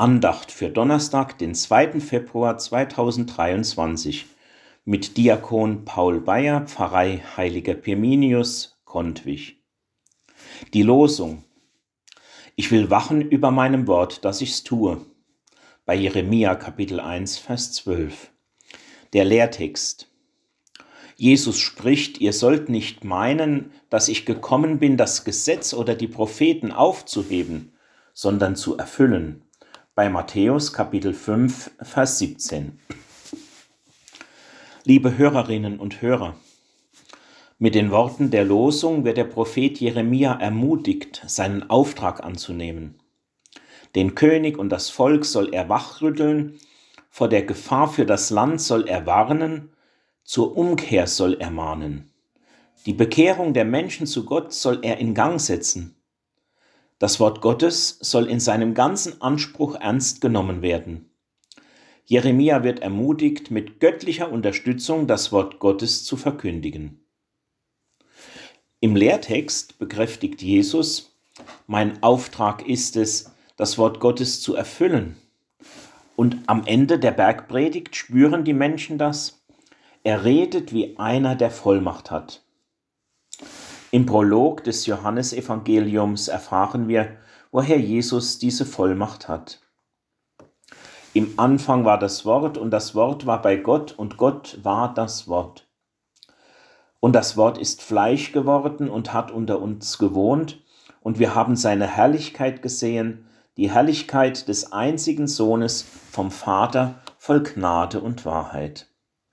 Andacht für Donnerstag, den 2. Februar 2023 mit Diakon Paul Bayer, Pfarrei Heiliger Pirminius, Kontwich. Die Losung: Ich will wachen über meinem Wort, dass ich's tue. Bei Jeremia Kapitel 1, Vers 12. Der Lehrtext: Jesus spricht, ihr sollt nicht meinen, dass ich gekommen bin, das Gesetz oder die Propheten aufzuheben, sondern zu erfüllen. Bei Matthäus Kapitel 5, Vers 17. Liebe Hörerinnen und Hörer, mit den Worten der Losung wird der Prophet Jeremia ermutigt, seinen Auftrag anzunehmen. Den König und das Volk soll er wachrütteln, vor der Gefahr für das Land soll er warnen, zur Umkehr soll er mahnen. Die Bekehrung der Menschen zu Gott soll er in Gang setzen. Das Wort Gottes soll in seinem ganzen Anspruch ernst genommen werden. Jeremia wird ermutigt, mit göttlicher Unterstützung das Wort Gottes zu verkündigen. Im Lehrtext bekräftigt Jesus: Mein Auftrag ist es, das Wort Gottes zu erfüllen. Und am Ende der Bergpredigt spüren die Menschen das. Er redet wie einer, der Vollmacht hat. Im Prolog des Johannesevangeliums erfahren wir, woher Jesus diese Vollmacht hat. Im Anfang war das Wort und das Wort war bei Gott und Gott war das Wort. Und das Wort ist Fleisch geworden und hat unter uns gewohnt und wir haben seine Herrlichkeit gesehen, die Herrlichkeit des einzigen Sohnes vom Vater, voll Gnade und Wahrheit.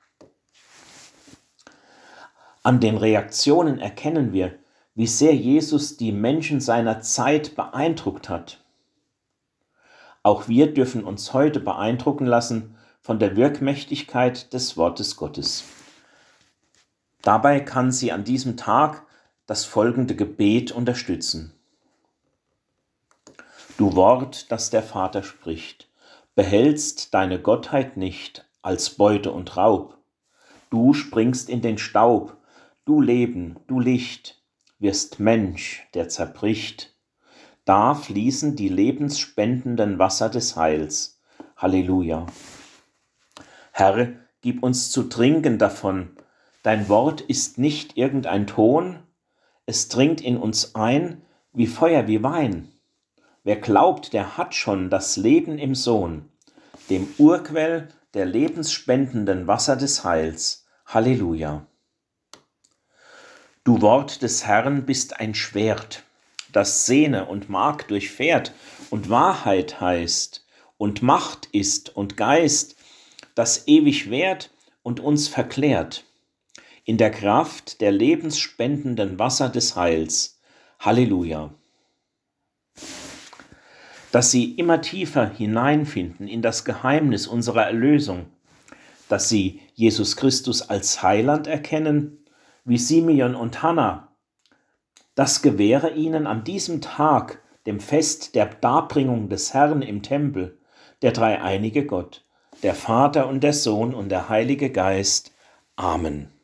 An den Reaktionen erkennen wir, wie sehr Jesus die Menschen seiner Zeit beeindruckt hat. Auch wir dürfen uns heute beeindrucken lassen von der Wirkmächtigkeit des Wortes Gottes. Dabei kann sie an diesem Tag das folgende Gebet unterstützen. Du Wort, das der Vater spricht, behältst deine Gottheit nicht als Beute und Raub. Du springst in den Staub, du Leben, du Licht, wirst Mensch, der zerbricht. Da fließen die lebensspendenden Wasser des Heils. Halleluja. Herr, gib uns zu trinken davon. Dein Wort ist nicht irgendein Ton, es dringt in uns ein wie Feuer, wie Wein. Wer glaubt, der hat schon das Leben im Sohn, dem Urquell der lebensspendenden Wasser des Heils. Halleluja. Du Wort des Herrn bist ein Schwert, das Sehne und Mark durchfährt und Wahrheit heißt und Macht ist und Geist, das ewig währt und uns verklärt. In der Kraft der lebensspendenden Wasser des Heils. Halleluja. Dass sie immer tiefer hineinfinden in das Geheimnis unserer Erlösung, dass sie Jesus Christus als Heiland erkennen, wie Simeon und Hannah. Das gewähre ihnen an diesem Tag, dem Fest der Darbringung des Herrn im Tempel, der dreieinige Gott, der Vater und der Sohn und der Heilige Geist. Amen.